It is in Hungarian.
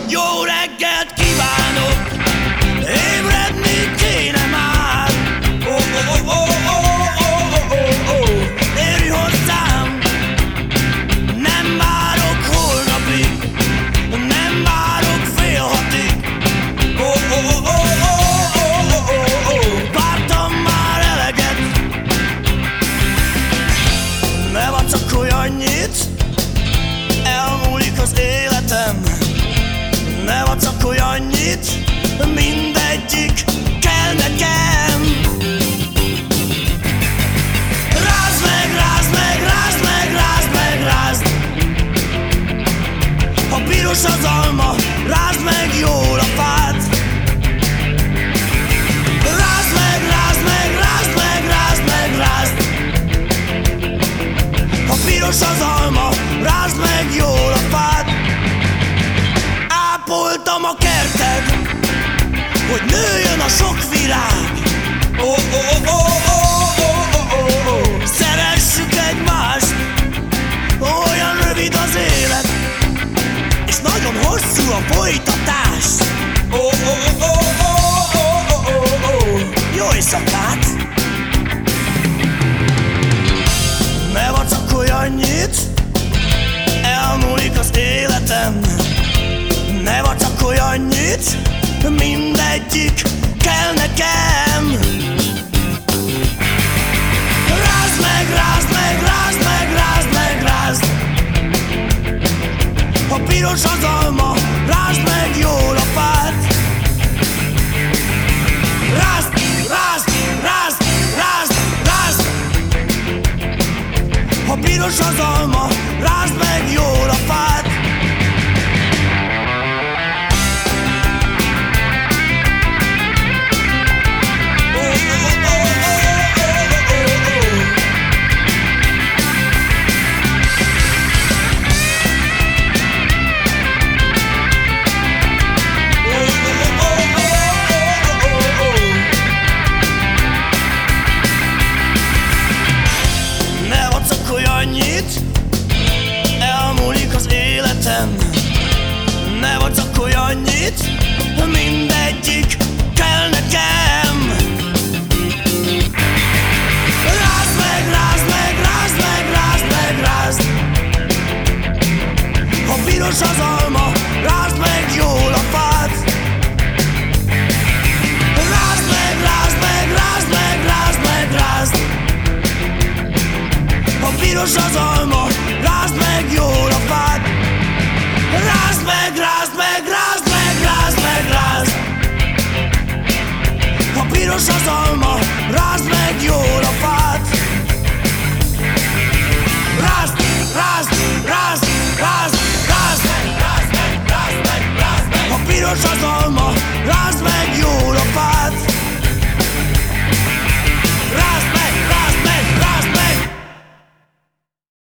Jó reggelt kívánok, ébredni kéne már. Érj hozzám, nem várok holnapig, nem várok fél hatig. Vártam már eleget, ne vacakolj annyit, elmúlik az életem. Ne vacakolj annyit, mindegyik kell nekem. Rázd meg, rázd meg, rázd meg, rázd meg, rázd. Ha piros az alma, rázd meg jól a fát. Rázd meg, rázd meg, rázd meg, rázd meg, rázd. Ha piros az alma, rázd meg jól a fát. Ápoltam a kerted, hogy nőjön a sok virág. Szeressük egymást, olyan rövid az élet, és nagyon hosszú a folytatás. Jó éjszakát! Ne vacakolj annyit, elmúlik az életem. Ne vacakolj annyit, mindegyik kell nekem. Rázd meg, rázd meg, rázd meg, rázd meg, rázd. Ha piros az alma, rázd meg jól a fát. Rázd, rázd, rázd, rázd, rázd. Ha piros az alma, rázd meg jól a fát. Elmúlik az életem. Ne vacakolj annyit, mindegyik kell nekem. Rázd meg, rázd meg, rázd meg, rázd meg, rázd. Ha piros az alma, rázd meg jól a fát. Rázd meg, rázd meg, rázd meg, rázd meg, rázd. Ha piros az alma,